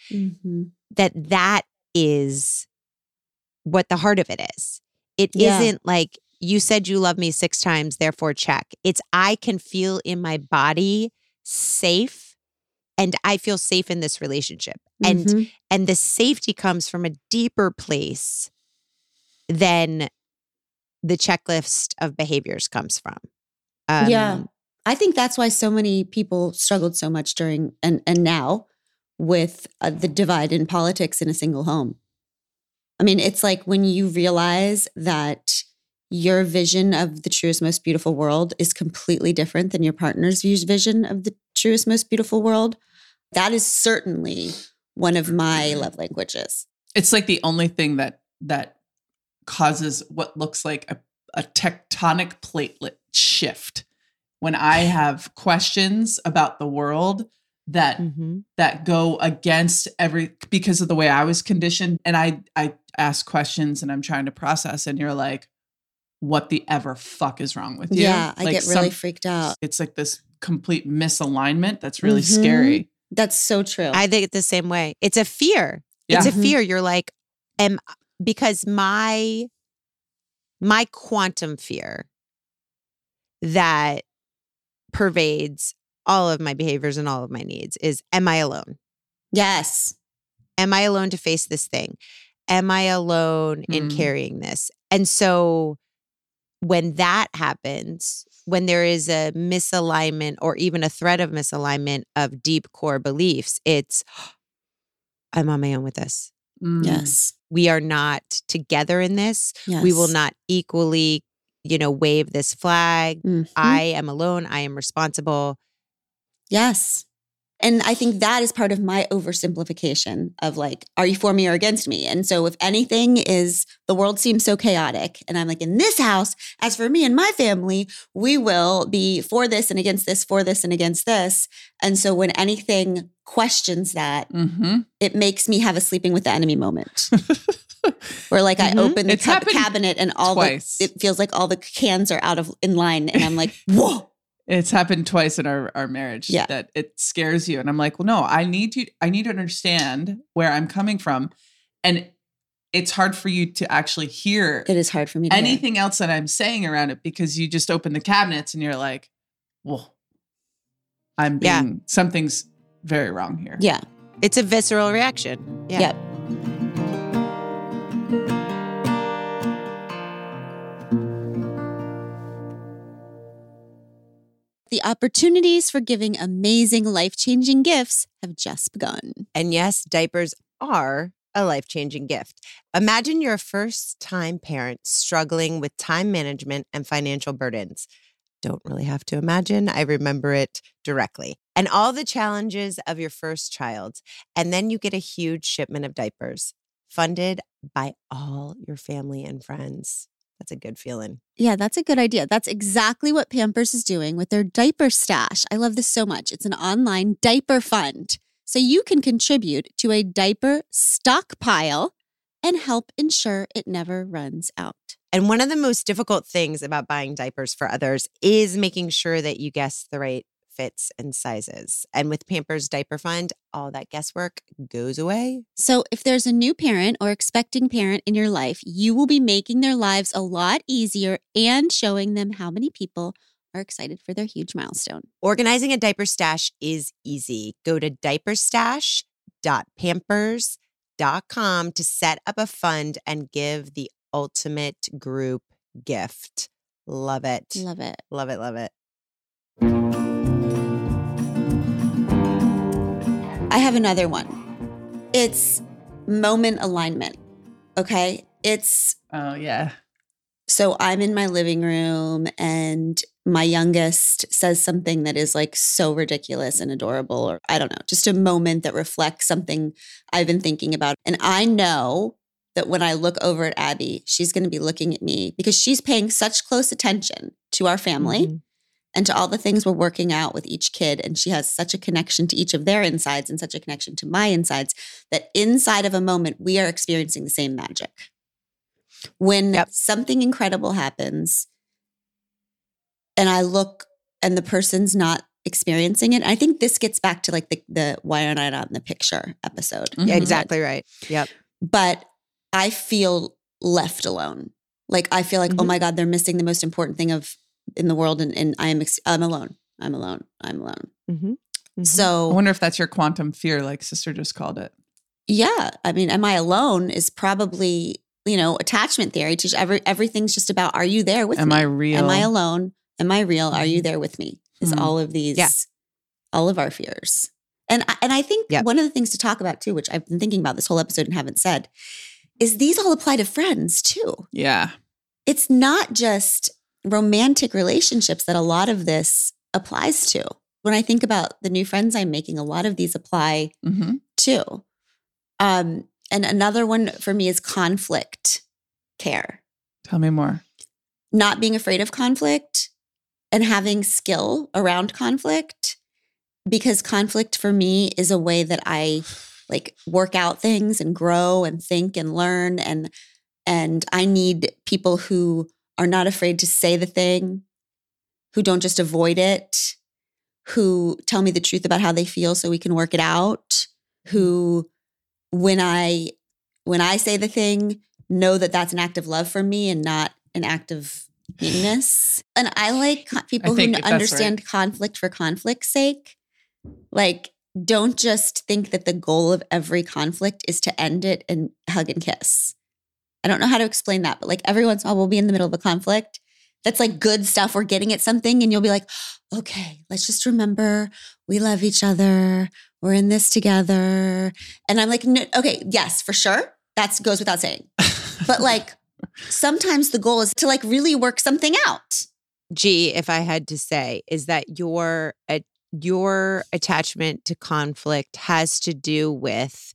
that is what the heart of it is. It isn't like you said you love me 6 times, therefore check. It's I can feel in my body safe, and I feel safe in this relationship. And the safety comes from a deeper place than the checklist of behaviors comes from. I think that's why so many people struggled so much during and now with the divide in politics in a single home. I mean, it's like when you realize that your vision of the truest, most beautiful world is completely different than your partner's vision of the truest, most beautiful world. That is certainly one of my love languages. It's like the only thing that causes what looks like a tectonic platelet shift. When I have questions about the world that go against because of the way I was conditioned, and I ask questions and I'm trying to process, and you're like, what the ever fuck is wrong with you? Yeah, I get really freaked out. It's like this complete misalignment that's really scary. That's so true. I think it's the same way. It's a fear. Yeah. It's a fear. You're like, because my quantum fear that pervades all of my behaviors and all of my needs is, am I alone? Yes. Am I alone to face this thing? Am I alone in carrying this? And so when that happens, when there is a misalignment or even a threat of misalignment of deep core beliefs, it's, I'm on my own with this. Yes. We are not together in this. Yes. We will not equally, wave this flag. I am alone. I am responsible. Yes. And I think that is part of my oversimplification of like, are you for me or against me? And so if anything is, the world seems so chaotic. And I'm like, in this house, as for me and my family, we will be for this and against this, for this and against this. And so when anything questions that, it makes me have a sleeping with the enemy moment. Where like I open the cabinet and it feels like all the cans are in line. And I'm like, whoa. It's happened twice in our marriage that it scares you. And I'm like, well, no, I need to understand where I'm coming from. And it's hard for you to actually hear. It is hard for me to anything else that I'm saying around it, because you just open the cabinets and you're like, well, something's very wrong here. Yeah. It's a visceral reaction. Yeah. Yep. The opportunities for giving amazing, life-changing gifts have just begun. And yes, diapers are a life-changing gift. Imagine you're a first-time parent struggling with time management and financial burdens. Don't really have to imagine. I remember it directly. And all the challenges of your first child. And then you get a huge shipment of diapers funded by all your family and friends. That's a good feeling. Yeah, that's a good idea. That's exactly what Pampers is doing with their diaper stash. I love this so much. It's an online diaper fund. So you can contribute to a diaper stockpile and help ensure it never runs out. And one of the most difficult things about buying diapers for others is making sure that you guess the right fits and sizes. And with Pampers Diaper Fund, all that guesswork goes away. So if there's a new parent or expecting parent in your life, you will be making their lives a lot easier and showing them how many people are excited for their huge milestone. Organizing a diaper stash is easy. Go to diaperstash.pampers.com to set up a fund and give the ultimate group gift. Love it. Love it. Love it. Love it. I have another one. It's moment alignment. Okay. Oh, yeah. So I'm in my living room and my youngest says something that is like so ridiculous and adorable, or I don't know, just a moment that reflects something I've been thinking about. And I know that when I look over at Abby, she's going to be looking at me because she's paying such close attention to our family and to all the things we're working out with each kid. And she has such a connection to each of their insides and such a connection to my insides that inside of a moment, we are experiencing the same magic. When something incredible happens, and I look and the person's not experiencing it. I think this gets back to like the why aren't I not in the picture episode. Yeah, exactly right. Yep. But I feel left alone. Like I feel like, oh my God, they're missing the most important thing in the world, and I'm alone. I'm alone. I'm alone. So I wonder if that's your quantum fear, like Sister just called it. Yeah, I mean, am I alone is probably, attachment theory. Everything's just about, are you there with me? Am I real? Am I alone? Am I real? Are you there with me? Is all of these, all of our fears. And I think one of the things to talk about too, which I've been thinking about this whole episode and haven't said, is these all apply to friends too. Yeah. It's not just romantic relationships that a lot of this applies to. When I think about the new friends I'm making, a lot of these apply too. And another one for me is conflict care. Tell me more. Not being afraid of conflict and having skill around conflict, because conflict for me is a way that I like work out things and grow and think and learn. And I need people who are not afraid to say the thing, who don't just avoid it, who tell me the truth about how they feel so we can work it out, who when I say the thing, know that that's an act of love from me and not an act of meanness. And I like people who understand conflict for conflict's sake. Like, don't just think that the goal of every conflict is to end it and hug and kiss. I don't know how to explain that, but like every once in a while we'll be in the middle of a conflict. That's like good stuff. We're getting at something and you'll be like, okay, let's just remember we love each other. We're in this together. And I'm like, no, okay, yes, for sure. That goes without saying. But like sometimes the goal is to like really work something out. G, if I had to say, is that your attachment to conflict has to do with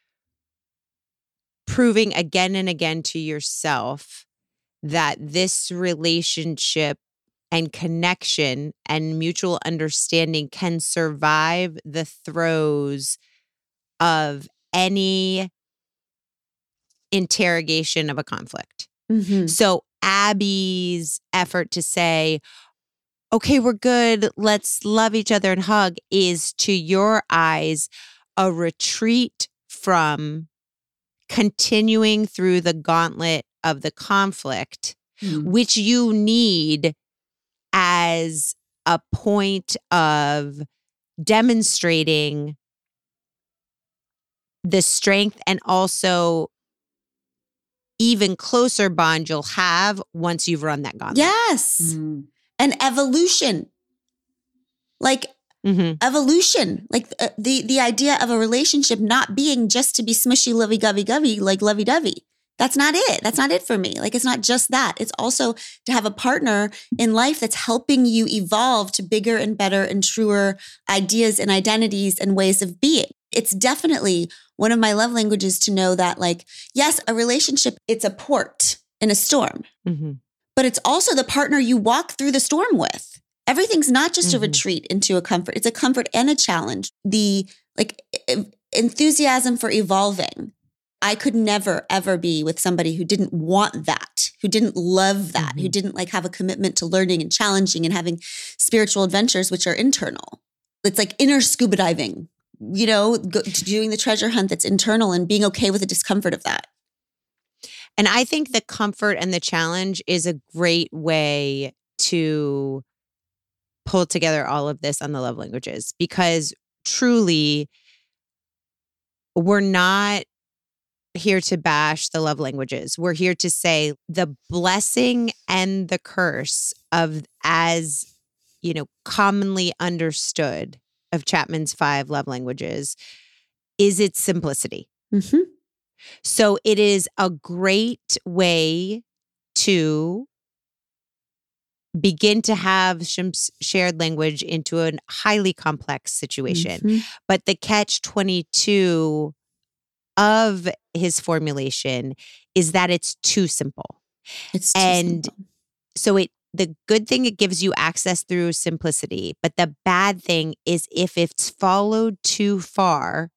proving again and again to yourself that this relationship and connection and mutual understanding can survive the throes of any interrogation of a conflict. So Abby's effort to say, okay, we're good, let's love each other and hug, is to your eyes a retreat from continuing through the gauntlet of the conflict, which you need as a point of demonstrating the strength and also even closer bond you'll have once you've run that gauntlet. Yes. And evolution. Like evolution. Like the idea of a relationship not being just to be smushy, lovey-govey, like lovey-dovey. That's not it. That's not it for me. Like, it's not just that. It's also to have a partner in life that's helping you evolve to bigger and better and truer ideas and identities and ways of being. It's definitely one of my love languages to know that, like, yes, a relationship, it's a port in a storm, but it's also the partner you walk through the storm with. Everything's not just a retreat into a comfort. It's a comfort and a challenge. The like enthusiasm for evolving. I could never, ever be with somebody who didn't want that, who didn't love that, who didn't like have a commitment to learning and challenging and having spiritual adventures, which are internal. It's like inner scuba diving, doing the treasure hunt that's internal and being okay with the discomfort of that. And I think the comfort and the challenge is a great way to pull together all of this on the love languages, because truly we're not here to bash the love languages. We're here to say the blessing and the curse of, as commonly understood, of Chapman's 5 love languages is its simplicity. So it is a great way to begin to have shared language into a highly complex situation. But the catch-22 of his formulation is that it's too simple. It's too simple. So the good thing, it gives you access through simplicity, but the bad thing is if it's followed too far,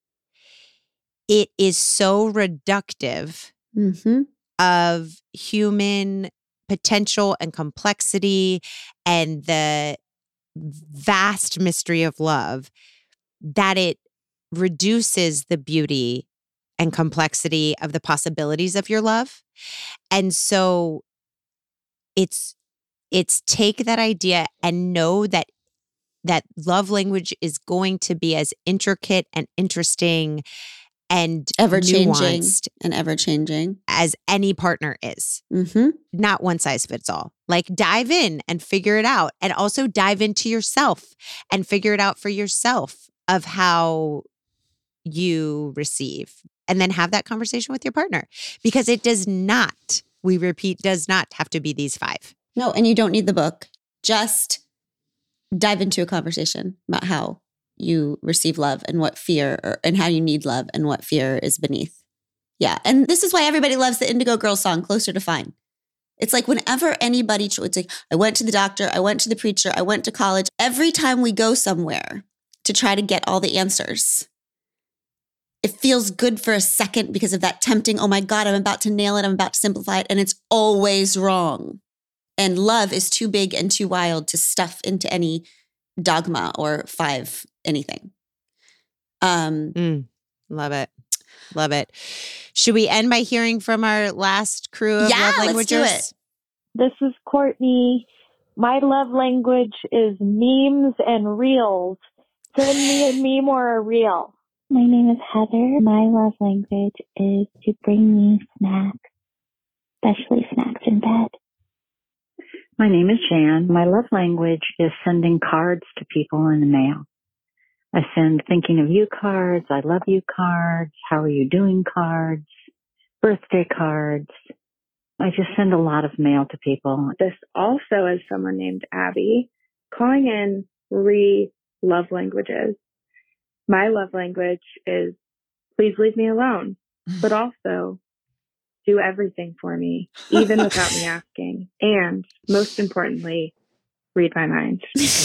it is so reductive of human potential and complexity and the vast mystery of love that it reduces the beauty and complexity of the possibilities of your love. And so it's take that idea and know that love language is going to be as intricate and interesting and ever-changing nuanced and ever-changing as any partner is. Mm-hmm. Not one size fits all. Like dive in and figure it out. And also dive into yourself and figure it out for yourself of how you receive. And then have that conversation with your partner. Because it does not, we repeat, does not have to be these 5. No, and you don't need the book. Just dive into a conversation about how you receive love and what fear and how you need love and what fear is beneath. Yeah. And this is why everybody loves the Indigo Girls song, Closer to Fine. It's like whenever anybody, it's like, I went to the doctor, I went to the preacher, I went to college. Every time we go somewhere to try to get all the answers, it feels good for a second because of that tempting, oh my God, I'm about to nail it, I'm about to simplify it, and it's always wrong. And love is too big and too wild to stuff into any dogma or 5 anything. Love it. Love it. Should we end by hearing from our last crew of love languages? Let's do it. This is Courtney. My love language is memes and reels. Send me a meme or a reel. My name is Heather. My love language is to bring me snacks, especially snacks in bed. My name is Jan. My love language is sending cards to people in the mail. I send thinking of you cards, I love you cards, how are you doing cards, birthday cards. I just send a lot of mail to people. This also is someone named Abby calling in love languages. My love language is please leave me alone, but also do everything for me, even without me asking. And most importantly, read my mind.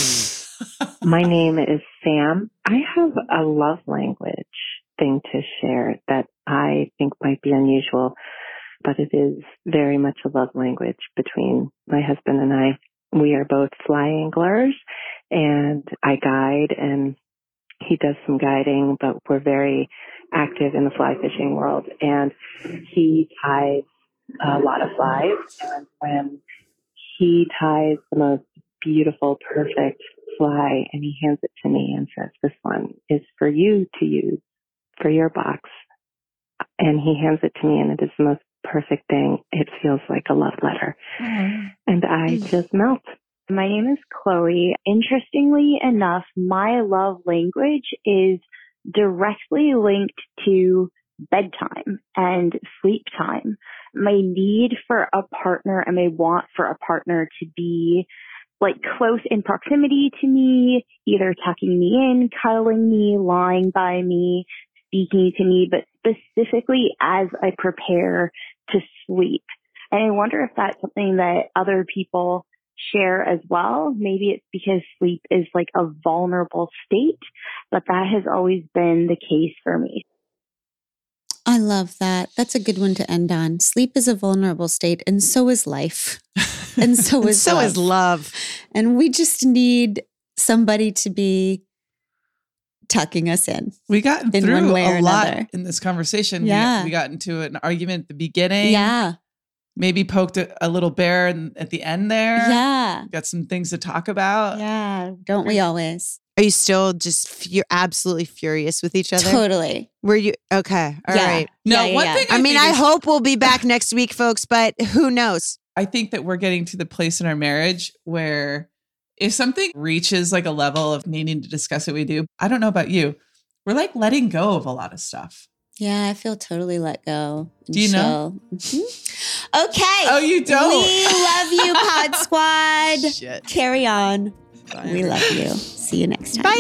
My name is Sam. I have a love language thing to share that I think might be unusual, but it is very much a love language between my husband and I. We are both fly anglers, and I guide, and he does some guiding, but we're very active in the fly fishing world, and he ties a lot of flies, and when he ties the most beautiful, perfect fly, and he hands it to me and says, this one is for you to use for your box, and he hands it to me, and it is the most perfect thing. It feels like a love letter, and I just melt. My name is Chloe. Interestingly enough, my love language is directly linked to bedtime and sleep time. My need for a partner and my want for a partner to be like close in proximity to me, either tucking me in, cuddling me, lying by me, speaking to me, but specifically as I prepare to sleep. And I wonder if that's something that other people share as well. Maybe it's because sleep is like a vulnerable state, but that has always been the case for me. I love that. That's a good one to end on. Sleep is a vulnerable state, and so is life. And so is is love. And we just need somebody to be tucking us in. We got in through one way or a lot another in this conversation. Yeah. We got into an argument at the beginning. Yeah. Maybe poked a little bear at the end there. Yeah. Got some things to talk about. Yeah. Don't we always? Are you still just you're absolutely furious with each other? Totally. Were you okay? All right. No, one thing. I hope we'll be back next week, folks, but who knows? I think that we're getting to the place in our marriage where if something reaches like a level of needing to discuss it, we do. I don't know about you. We're like letting go of a lot of stuff. Yeah, I feel totally let go. Do you know? Mm-hmm. Okay. Oh, you don't? We love you, Pod Squad. Shit. Carry on. Bye, we love you. See you next time. Bye.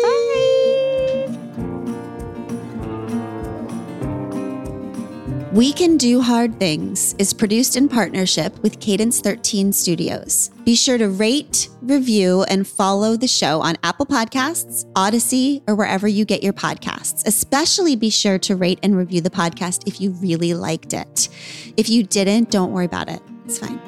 We Can Do Hard Things is produced in partnership with Cadence 13 Studios. Be sure to rate, review, and follow the show on Apple Podcasts, Odyssey, or wherever you get your podcasts. Especially be sure to rate and review the podcast if you really liked it. If you didn't, don't worry about it. It's fine.